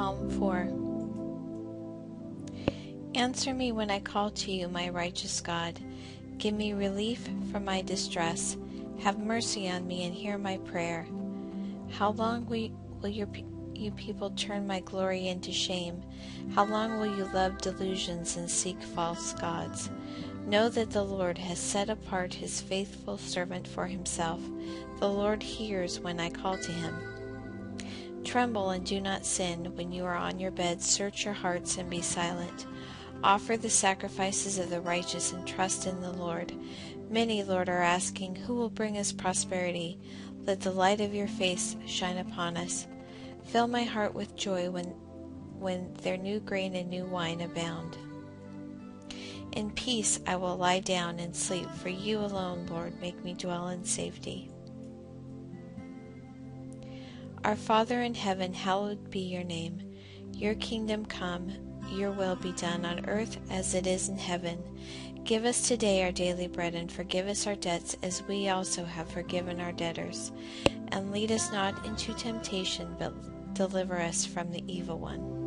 Psalm 4. Answer me when I call to you, my righteous God. Give me relief from my distress. Have mercy on me and hear my prayer. How long will you people turn my glory into shame? How long will you love delusions and seek false gods? Know that the Lord has set apart his faithful servant for himself. The Lord hears when I call to him. Tremble and do not sin. When you are on your bed, search your hearts and be silent. Offer the sacrifices of the righteous and trust in the Lord. Many, Lord, are asking, who will bring us prosperity? Let the light of your face shine upon us. Fill my heart with joy when their new grain and new wine abound. In peace I will lie down and sleep, for you alone, Lord, make me dwell in safety. Our Father in heaven, hallowed be your name. Your kingdom come, your will be done on earth as it is in heaven. Give us today our daily bread, and forgive us our debts as we also have forgiven our debtors. And lead us not into temptation, but deliver us from the evil one.